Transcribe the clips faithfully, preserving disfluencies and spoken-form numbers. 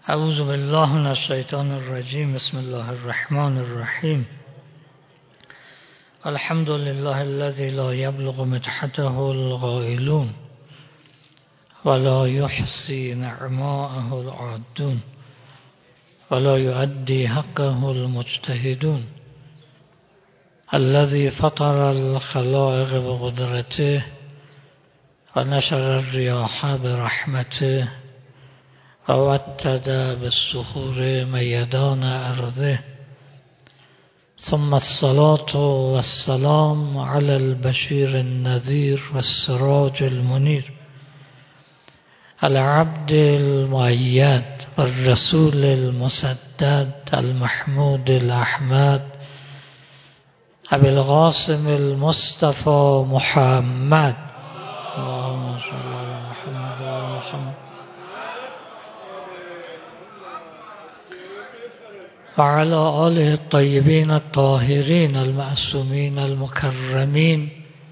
اعوذ بالله من الشیطان الرجیم. بسم الله الرحمن الرحیم. الحمد لله الذي لا يبلغ مدحته القائلون ولا يحصي نعماءه العادون ولا يؤدي حقه المجتهدون الذي فطر الخلائق بقدرته ونشر الرياح برحمته ووتد بالصخور ميدان أرضه ثم الصلاة والسلام على البشير النذير والسراج المنير العبد المؤيد والرسول المسدد المحمود الأحمد أبي القاسم المصطفى محمد اللهم صل على محمد وعلى محمد وعلى آله الطيبين الطاهرين المعصومين المكرمين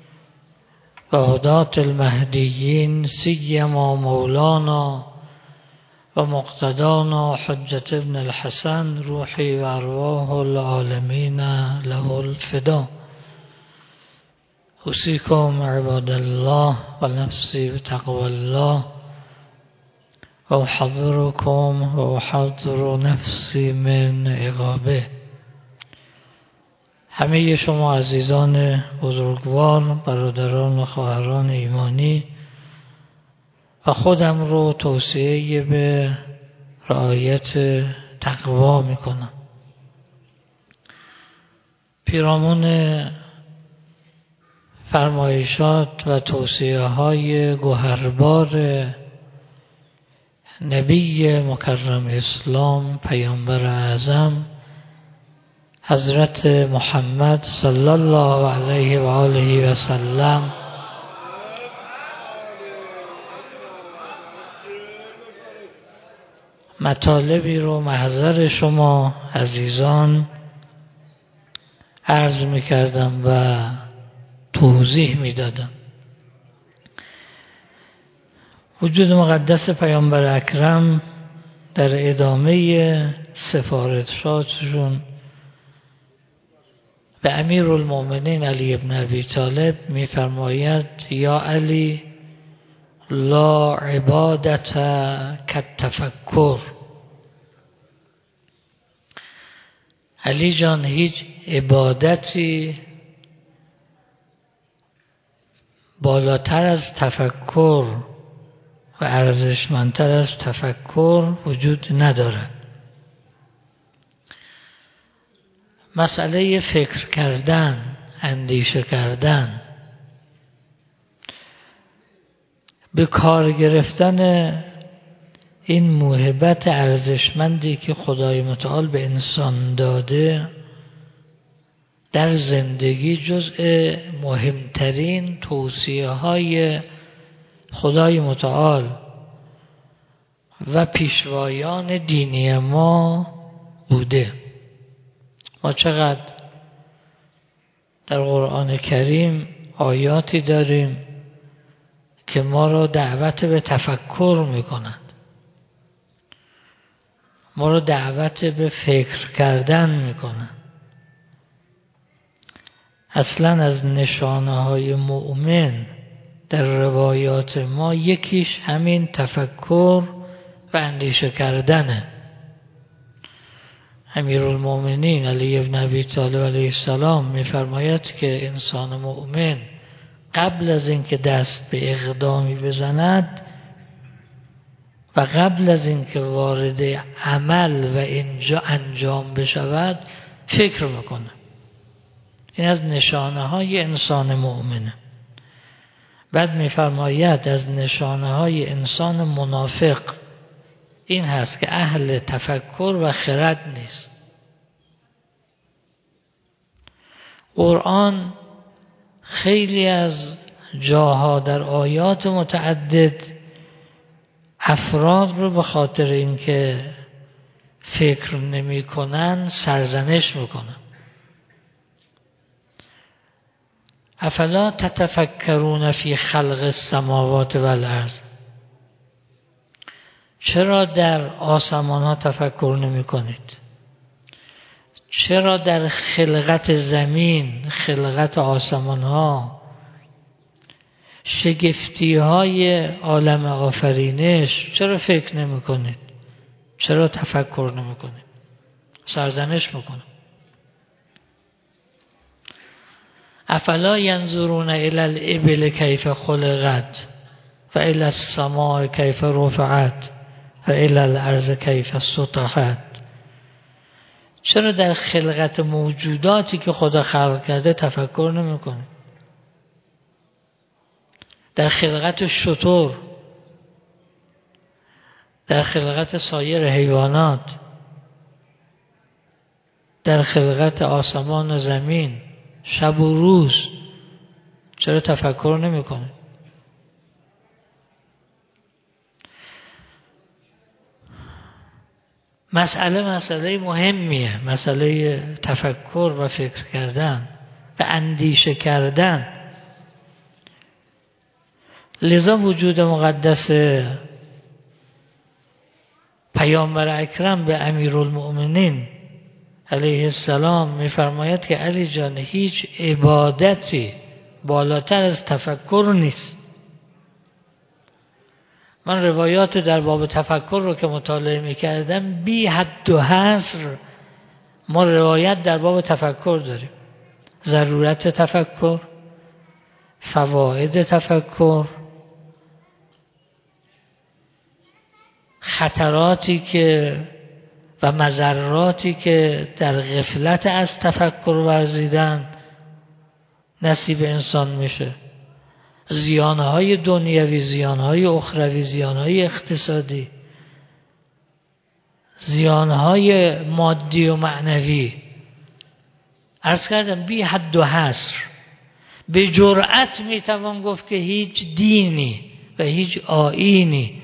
وهداة المهديين سيما مولانا ومقتدانا حجة ابن الحسن روحي وأرواح العالمين له الفداء. أوصيكم عباد الله ونفسي بتقوى الله وأحذركم وأحذر نفسی من عقابه. همه شما عزیزان بزرگوار، برادران و خواهران ایمانی و خودم رو توصیه به رعایت تقوا میکنم. پیرامون فرمایشات و توصیه های گوهربار نبی مکرم اسلام پیامبر اعظم حضرت محمد صلی الله علیه و آله و سلم مطالبی رو محضر شما عزیزان عرض میکردم و توضیح میدادم. وجود مقدس پیامبر اکرم در ادامه سفارشاتشون به امیرالمومنین علی ابن ابی طالب میفرماید یا علی لا عبادت کالتفکر. علی جان، هیچ عبادتی بالاتر از تفکر و ارزشمندتر از تفکر وجود ندارد. مسئله فکر کردن، اندیشه کردن، به کار گرفتن این موهبت ارزشمندی که خدای متعال به انسان داده در زندگی جزء مهمترین توصیه های خدای متعال و پیشوایان دینی ما بوده. ما چقدر در قرآن کریم آیاتی داریم که ما را دعوت به تفکر میکنند، ما را دعوت به فکر کردن میکنند. اصلا از نشانه های مؤمن در روایات ما یکیش همین تفکر و اندیشه کردنه. امیرالمومنین علی ابن ابی طالب علیه السلام میفرماید که انسان مؤمن قبل از اینکه دست به اقدامی بزند و قبل از اینکه وارد عمل و اینجا انجام بشود فکر میکنه. این از نشانه های انسان مؤمنه. بعد میفرماید از نشانه های انسان منافق این هست که اهل تفکر و خرد نیست. قرآن خیلی از جاها در آیات متعدد افراد رو به خاطر اینکه فکر نمی کنن سرزنش میکنن. افلا تتفکرون فی خلق السماوات والارض. چرا در آسمان ها تفکر نمی کنید؟ چرا در خلقت زمین، خلقت آسمان ها، شگفتی های عالم آفرینش چرا فکر نمی کنید؟ چرا تفکر نمی کنید؟ سرزنش میکنم. افلا ینظرون الی الابل کیف خلقت و الی السماء کیف رفعت و الی الارض کیف سطحت. چرا در خلقت موجوداتی که خدا خلق کرده تفکر نمی کنید؟ در خلقت شتر، در خلقت سایر حیوانات، در خلقت آسمان و زمین، شب و روز، چرا تفکر نمی کنید؟ مسئله مسئله مهمیه، مسئله تفکر و فکر کردن و اندیشه کردن. لذا وجود مقدس پیامبر اکرم به امیرالمؤمنین علیه السلام میفرماید که علی جان، هیچ عبادتی بالاتر از تفکر نیست. من روایات در باب تفکر رو که مطالعه میکردم بی حد و حصر ما روایت در باب تفکر داریم. ضرورت تفکر، فواید تفکر، خطراتی که و مضراتی که در غفلت از تفکر ورزیدن نصیب انسان میشه، زیانهای دنیوی، زیانهای اخروی، زیانهای اقتصادی، زیانهای مادی و معنوی. عرض کردم بی حد و حصر. به جرأت میتوان گفت که هیچ دینی و هیچ آیینی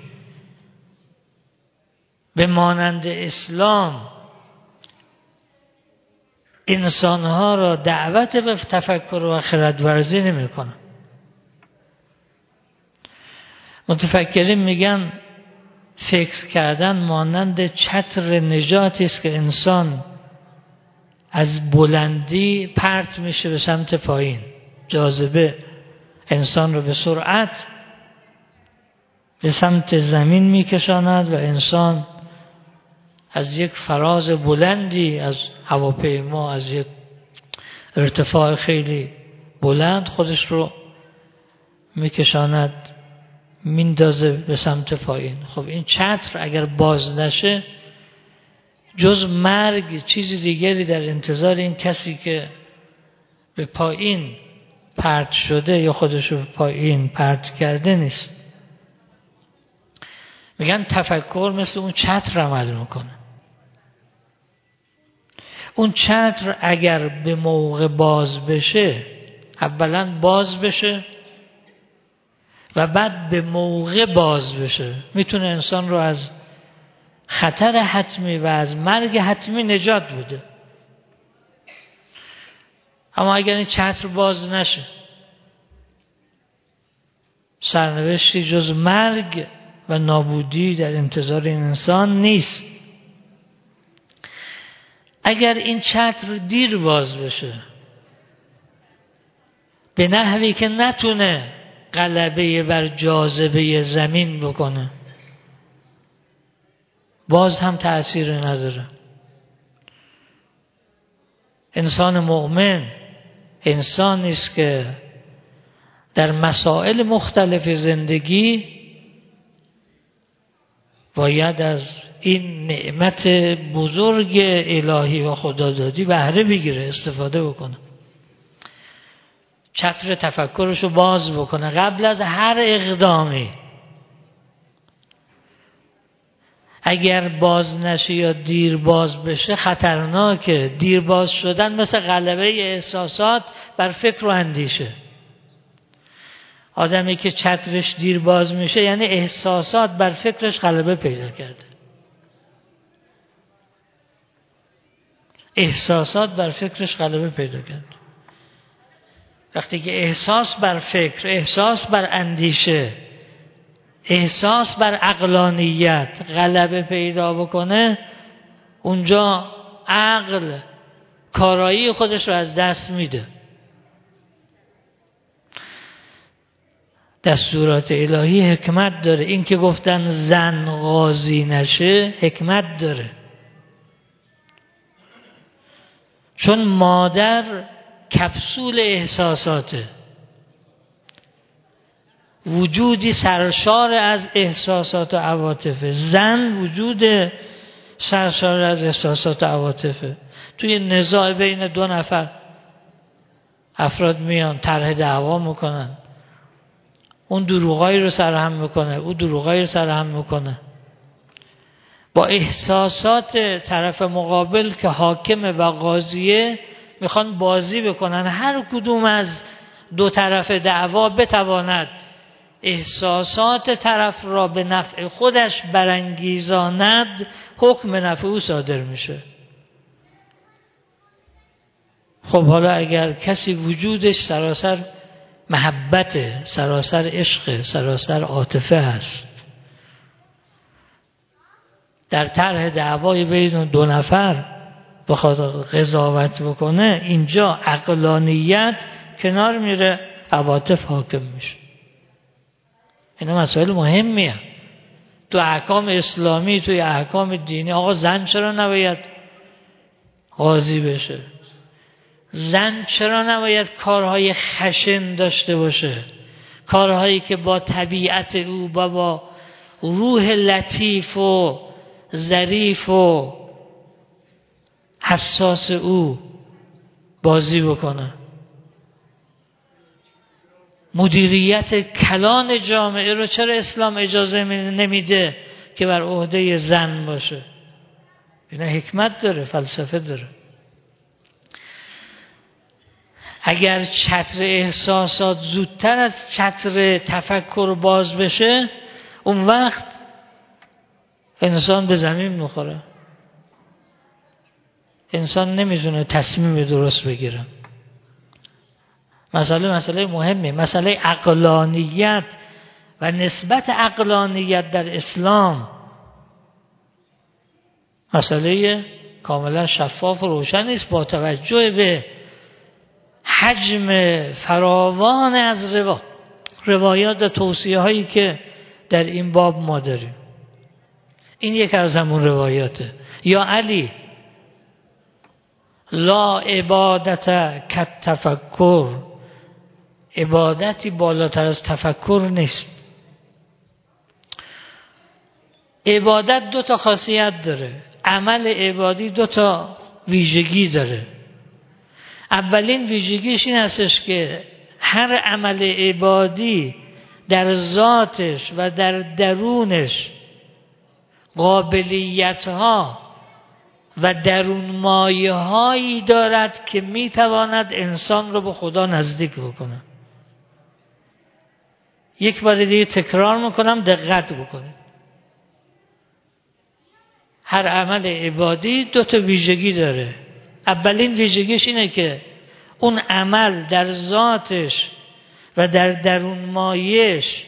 به مانند اسلام انسانها را دعوت به تفکر و خردورزی نمی کنه. متفکرین میگن فکر کردن مانند چتر نجاتی است که انسان از بلندی پرت میشه به سمت پایین. جاذبه انسان رو به سرعت به سمت زمین میکشاند و انسان از یک فراز بلندی، از هواپیما، از یک ارتفاع خیلی بلند خودش رو میکشاند، میندازه به سمت پایین. خب این چتر اگر باز نشه جز مرگ چیز دیگری در انتظار این کسی که به پایین پرت شده یا خودش رو به پایین پرت کرده نیست. میگن تفکر مثل اون چتر عمل میکنه. اون چتر اگر به موقع باز بشه، اولا باز بشه و بعد به موقع باز بشه، میتونه انسان رو از خطر حتمی و از مرگ حتمی نجات بده. اما اگر این چتر باز نشه، سرنوشتی جز مرگ و نابودی در انتظار این انسان نیست. اگر این چتر دیر باز بشه به نحوی که نتونه غلبه بر جاذبه زمین بکنه، باز هم تأثیر نداره. انسان مؤمن انسانی است که در مسائل مختلف زندگی باید از این نعمت بزرگ الهی و خدادادی بهره بگیره، استفاده بکنه، چتر تفکرش رو باز بکنه قبل از هر اقدامی. اگر باز نشه یا دیر باز بشه خطرناکه. دیر باز شدن مثل غلبه احساسات بر فکر و اندیشه. آدمی که چترش دیر باز میشه یعنی احساسات بر فکرش غلبه پیدا کرده. احساسات بر فکرش غلبه پیدا کرده. وقتی که احساس بر فکر، احساس بر اندیشه، احساس بر عقلانیت غلبه پیدا بکنه، اونجا عقل کارایی خودش رو از دست میده. دستورات الهی حکمت داره. این که گفتن زن قاضی نشه حکمت داره، چون مادر کپسول احساساته، وجودی سرشار از احساسات و عواطفه. زن وجود سرشار از احساسات و عواطفه. توی نزاع بین دو نفر افراد میان طرح دعوا میکنن، اون دروغایی رو سرهم میکنه، اون دروغایی رو سرهم میکنه، با احساسات طرف مقابل که حاکم و قاضیه میخوان بازی بکنن. هر کدوم از دو طرف دعوا بتواند احساسات طرف را به نفع خودش برانگیزاند، حکم نفع او صادر میشه. خب حالا اگر کسی وجودش سراسر محبت، سراسر عشق، سراسر عاطفه هست، در طرح دعوای بین دو نفر بخواد قضاوت بکنه، اینجا عقلانیت کنار میره، عواطف حاکم میشه. اینا مسائل مهمیه تو احکام اسلامی، توی احکام دینی. آقا زن چرا نباید قاضی بشه؟ زن چرا نباید کارهای خشن داشته باشه؟ کارهایی که با طبیعت او، با, با روح لطیف و ظریف و حساس او بازی بکنه. مدیریت کلان جامعه رو چرا اسلام اجازه نمیده که بر عهده زن باشه؟ اینا حکمت داره، فلسفه داره. اگر چتر احساسات زودتر از چتر تفکر باز بشه، اون وقت انسان به زمین میخوره. انسان نمیتونه تصمیم درست بگیره. مسئله مسئله مهمه، مسئله عقلانیت و نسبت عقلانیت در اسلام مسئله کاملا شفاف و روشن است، با توجه به حجم فراوان از روا... روایات و توصیه هایی که در این باب ما داریم. این یک از همون روایاته. یا علی لا عبادت کالتفکر، عبادتی بالاتر از تفکر نیست. عبادت دو تا خاصیت داره. عمل عبادی دو تا ویژگی داره. اولین ویژگیش این هستش که هر عمل عبادی در ذاتش و در درونش قابلیت‌ها و درون مایه هایی دارد که میتواند انسان رو به خدا نزدیک بکنه. یک بار دیگه تکرار میکنم، دقت بکنید. هر عمل عبادی دو تا ویژگی داره. اولین ویژگیش اینه که اون عمل در ذاتش و در درون مایش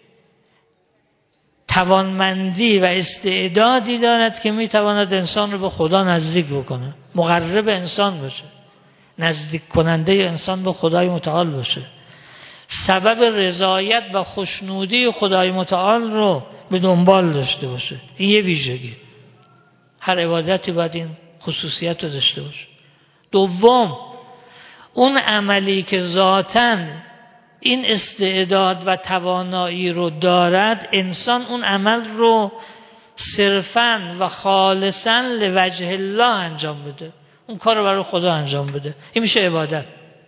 توانمندی و استعدادی دارد که میتواند انسان رو به خدا نزدیک بکنه، مقرب انسان باشه، نزدیک کننده انسان به خدای متعال باشه، سبب رضایت و خوشنودی خدای متعال رو به دنبال داشته باشه. این یه ویژگی. هر عبادتی باید این خصوصیت رو داشته باشه. دوم، اون عملی که ذاتاً این استعداد و توانایی رو دارد، انسان اون عمل رو صرفاً و خالصاً لوجه الله انجام بده، اون کار رو برای خدا انجام بده. این میشه عبادت.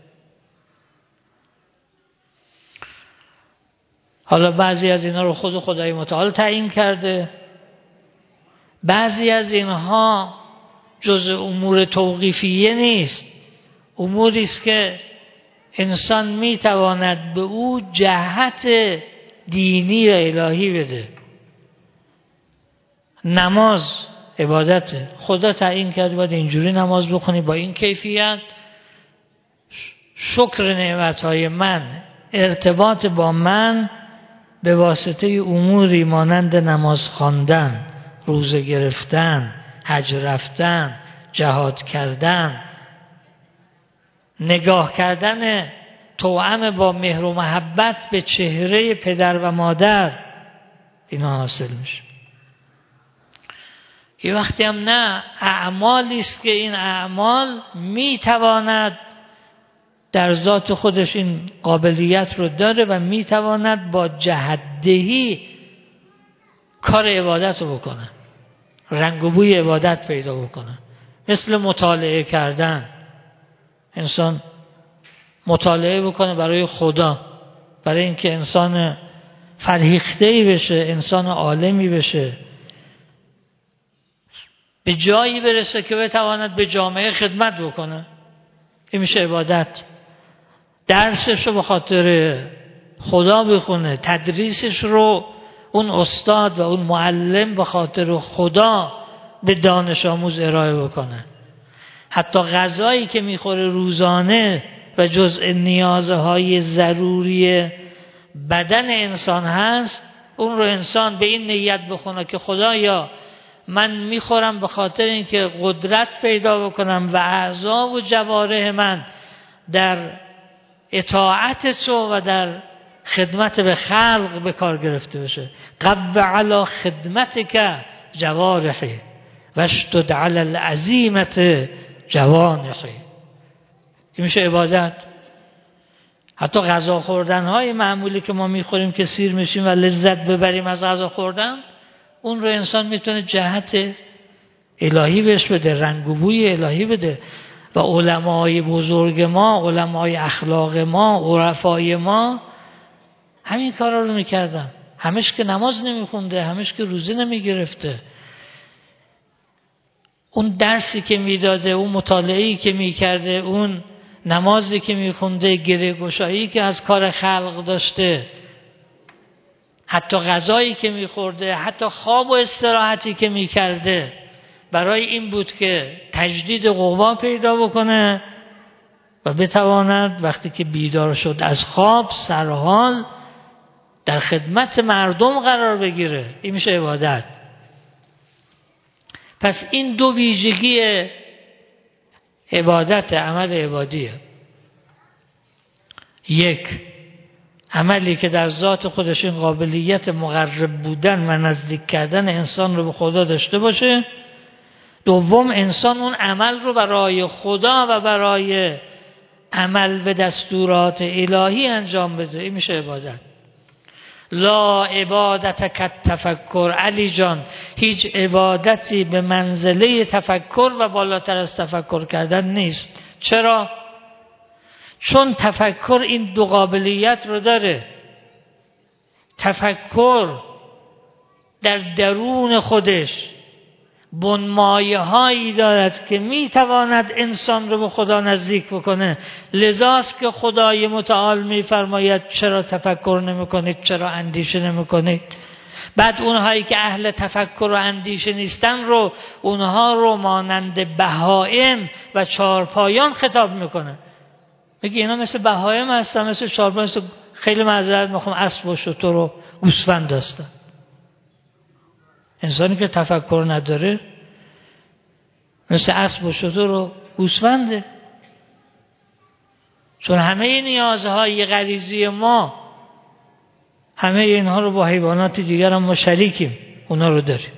حالا بعضی از اینا رو خود خدای متعال تعیین کرده، بعضی از اینها جزء امور توقیفیه نیست، اموری است که انسان میتواند به او جهت دینی و الهی بده. نماز عبادته، خدا تعیین کرده باید اینجوری نماز بخونی با این کیفیت. شکر نعمتهای من، ارتباط با من به واسطه اموری مانند نماز خواندن، روزه گرفتن، حج رفتن، جهاد کردن، نگاه کردن توأم با مهر و محبت به چهره پدر و مادر، اینا حاصل میشه. یه وقتی هم نه، اعمالی است که این اعمال میتواند در ذات خودش این قابلیت رو داره و میتواند با جهت‌دهی کار عبادت رو بکنه، رنگ و بوی عبادت پیدا بکنه. مثل مطالعه کردن، انسان مطالعه بکنه برای خدا، برای اینکه انسان فرهیخته‌ای بشه، انسان عالمی بشه، به جایی برسه که بتواند به جامعه خدمت بکنه. این میشه عبادت. درسش رو به خاطر خدا بخونه، تدریسش رو اون استاد و اون معلم به خاطر خدا به دانش آموز ارائه بکنه. حتی غذایی که میخوره روزانه و جزء نیازهای ضروری بدن انسان هست، اون رو انسان به این نیت بخونه که خدایا من میخورم به خاطر اینکه قدرت پیدا بکنم و اعضا و جوارح من در اطاعت تو و در خدمت به خلق به کار گرفته بشه. قو علی خدمتک جوارحی واشدد علی العزیمة جوانحی. این میشه عبادت. حتی غذا خوردن های معمولی که ما میخوریم که سیر میشیم و لذت ببریم از غذا خوردن، اون رو انسان میتونه جهت الهی بهش بده، رنگ و بوی الهی بده. و علمای بزرگ ما، علمای اخلاق ما، عرفای ما همین کارا رو میکردن. همش که نماز نمیخونده، همش که روزه نمیگرفته، اون درسی که میداده، اون مطالعه‌ای که میکرده، اون نمازی که میخونده، گره گشایی که از کار خلق داشته، حتی غذایی که میخورده، حتی خواب و استراحتی که میکرده، برای این بود که تجدید قوا پیدا بکنه و بتواند وقتی که بیدار شد از خواب سرحال در خدمت مردم قرار بگیره. این میشه عبادت. پس این دو ویژگی عبادت، عمل عبادیه. یک، عملی که در ذات خودش این قابلیت مقرب بودن و نزدیک کردن انسان رو به خدا داشته باشه. دوم، انسان اون عمل رو برای خدا و برای عمل به دستورات الهی انجام بده. این میشه عبادت. لا عبادت کالتفکر. علی جان، هیچ عبادتی به منزله تفکر و بالاتر از تفکر کردن نیست. چرا؟ چون تفکر این دو قابلیت رو داره. تفکر در درون خودش بنمایه هایی دارد که میتواند انسان رو به خدا نزدیک بکنه. لذاست که خدای متعال میفرماید چرا تفکر نمی کنید، چرا اندیشه نمی کنید. بعد اونهایی که اهل تفکر و اندیشه نیستن رو، اونها رو مانند بهائم و چارپایان خطاب میکنه. میگه اینا مثل بهائم هستن، مثل چارپایان، مثل خیلی معذرت میخوام اسب و شتر و گوسفند هستن. انسانی که تفکر نداره مثل اسب و شتر و گوسفنده. چون همه نیازهای غریزی ما، همه اینها رو با حیوانات دیگر هم ما شریکیم، اونا رو داریم.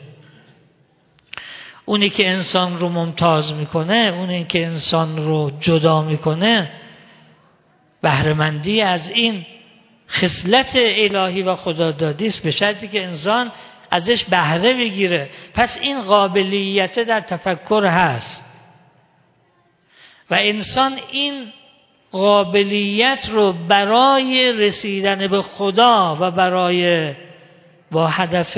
اونی که انسان رو ممتاز میکنه، اونی که انسان رو جدا میکنه، بهره‌مندی از این خصلت الهی و خدادادی است، به شرطی که انسان ازش بهره بگیره. پس این قابلیت در تفکر هست و انسان این قابلیت رو برای رسیدن به خدا و برای با هدف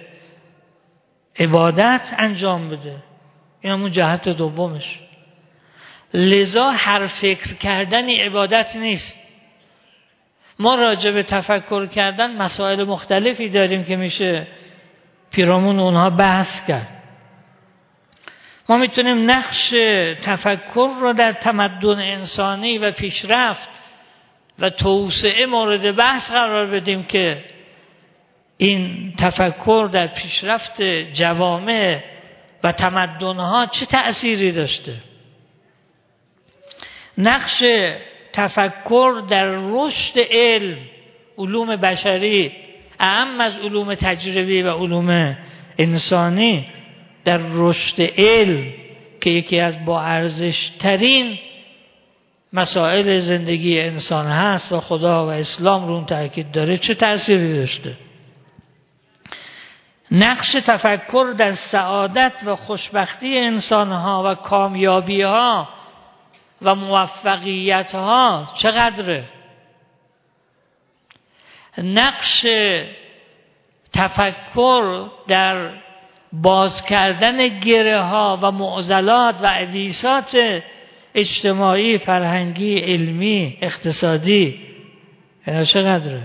عبادت انجام بده. این همون جهت دومش. لذا هر فکر کردنی عبادت نیست. ما راجع به تفکر کردن مسائل مختلفی داریم که میشه پیرامون اونها بحث کرد. ما میتونیم نقش تفکر رو در تمدن انسانی و پیشرفت و توسعه مورد بحث قرار بدیم که این تفکر در پیشرفت جوامع و تمدن‌ها چه تأثیری داشته؟ نقش تفکر در رشد علم، علوم بشری، اهم از علوم تجربی و علوم انسانی، در رشد علم که یکی از با ارزش ترین مسائل زندگی انسان هست و خدا و اسلام رو اون تاکید داره، چه تأثیری داشته؟ نقش تفکر در سعادت و خوشبختی انسانها و کامیابیها و موفقیتها چقدره؟ نقش تفکر در باز کردن گره ها و معضلات و عویصات اجتماعی، فرهنگی، علمی، اقتصادی اینا چقدره؟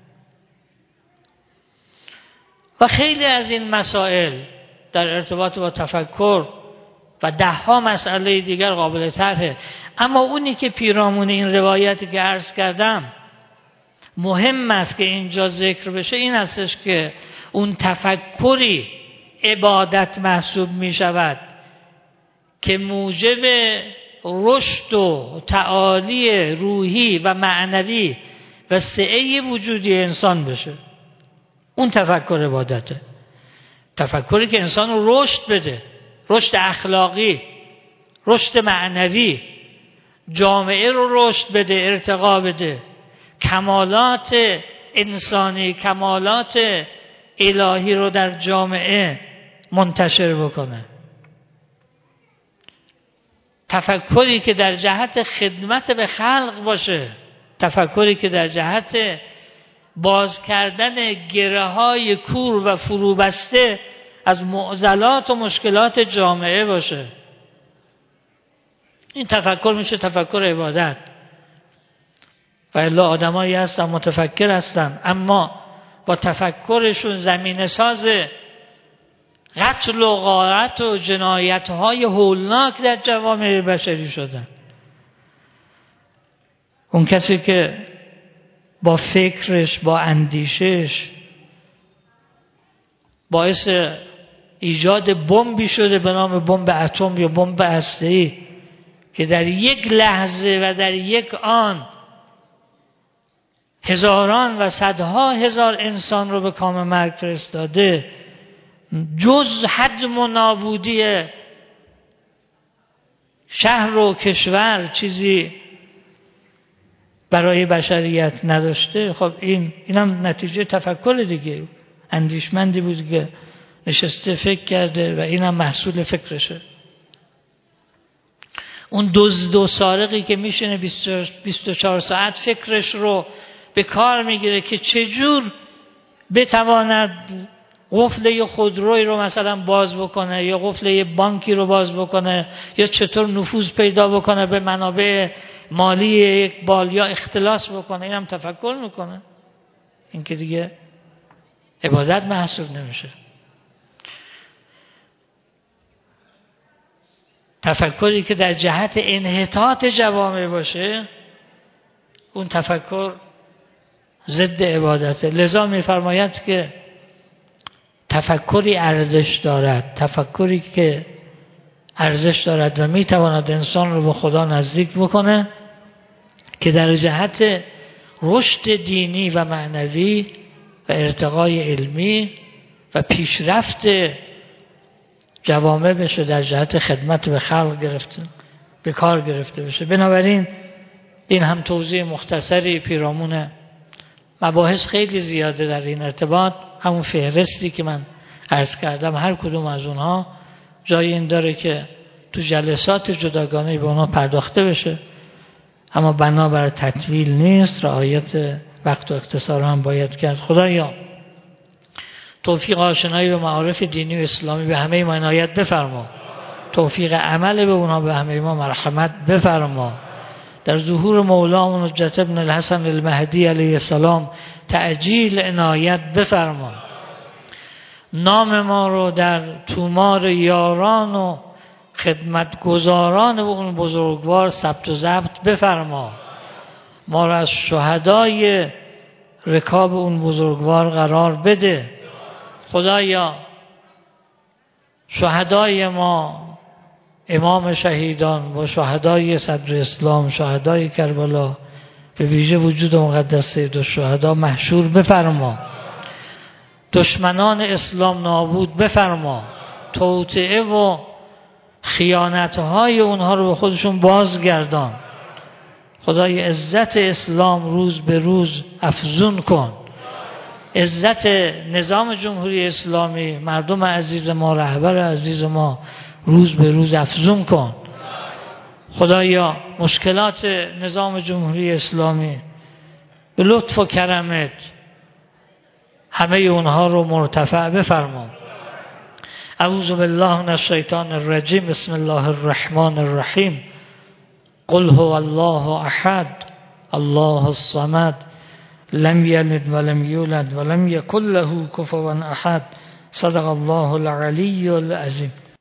و خیلی از این مسائل در ارتباط با تفکر و ده ها مسئله دیگر قابل طرحه. اما اونی که پیرامون این روایتی که عرض کردم مهم است که اینجا ذکر بشه این هستش که اون تفکری عبادت محسوب می شود که موجب رشد و تعالی روحی و معنوی و سعه وجودی انسان بشه. اون تفکر عبادته، تفکری که انسان رو رشد بده، رشد اخلاقی، رشد معنوی، جامعه رو رشد بده، ارتقا بده، کمالات انسانی، کمالات الهی رو در جامعه منتشر بکنه. تفکری که در جهت خدمت به خلق باشه، تفکری که در جهت باز کردن گره های کور و فروبسته از معضلات و مشکلات جامعه باشه. این تفکر میشه تفکر عبادت. و الا آدمایی هستن متفکر هستن اما با تفکرشون زمینه ساز قتل و غارت و جنایت های هولناک در جوامع بشری شدن. اون کسی که با فکرش، با اندیشش باعث ایجاد بمبی شده به نام بمب اتم یا بمب هسته‌ای که در یک لحظه و در یک آن هزاران و صدها هزار انسان رو به کام مرگ فرستاده، جز هدم و نابودی شهر و کشور چیزی برای بشریت نداشته. خب این اینم نتیجه تفکر دیگه. اندیشمندی بود که نشسته فکر کرده و اینم محصول فکرشه. اون دزد و سارقی که میشینه بیست و چهار ساعت فکرش رو به کار میگیره که چجور بتواند قفل یه خودروی رو مثلا باز بکنه یا قفل یه بانکی رو باز بکنه یا چطور نفوذ پیدا بکنه به منابع مالی یک بال یا اختلاس بکنه، اینم تفکر میکنه. این که دیگه عبادت محسوب نمیشه. تفکری که در جهت انحطاط جوامع باشه اون تفکر ضد عبادته. لذا میفرماید که تفکری ارزش دارد، تفکری که ارزش دارد و میتواند انسان رو به خدا نزدیک بکنه که در جهت رشد دینی و معنوی و ارتقای علمی و پیشرفت جوامع بشه، در جهت خدمت به خلق گرفته به کار گرفته بشه. بنابراین این هم توضیح مختصری پیرامون مباحث خیلی زیاده در این ارتباط. همون فهرستی که من عرض کردم هر کدوم از اونها جای این داره که تو جلسات جداگانه به اونها پرداخته بشه، اما بنابر تطویل نیست، رعایت وقت و اختصار هم باید کرد. خدایا توفیق آشنایی به معارف دینی و اسلامی به همه ما عنایت بفرما، توفیق عمل به اونها به همه ما مرحمت بفرما. در ظهور مولامون حجت ابن الحسن المهدی علیه السلام تعجیل عنایت بفرما. نام ما رو در تومار یاران و خدمتگزاران و اون بزرگوار ثبت و ضبط بفرما. ما را از شهدای رکاب اون بزرگوار قرار بده. خدایا شهدای ما، امام شهیدان با شهدای صدر اسلام، شهدای کربلا، به ویژه وجود مقدس سید الشهدا محشور بفرما. دشمنان اسلام نابود بفرما. توطئه و خیانتهای اونها رو به خودشون بازگردان. خدای عزت اسلام روز به روز افزون کن. عزت نظام جمهوری اسلامی، مردم عزیز ما، رهبر عزیز ما روز به روز افزون کن. خدایا مشکلات نظام جمهوری اسلامی به لطف و کرمت همه اونها رو مرتفع بفرما. اعوذ بالله من الشیطان الرجیم. بسم الله الرحمن الرحیم. قل هو الله احد الله الصمد لم یلد ولم یولد ولم یکن له کفوا احد. صدق الله العلی العظیم.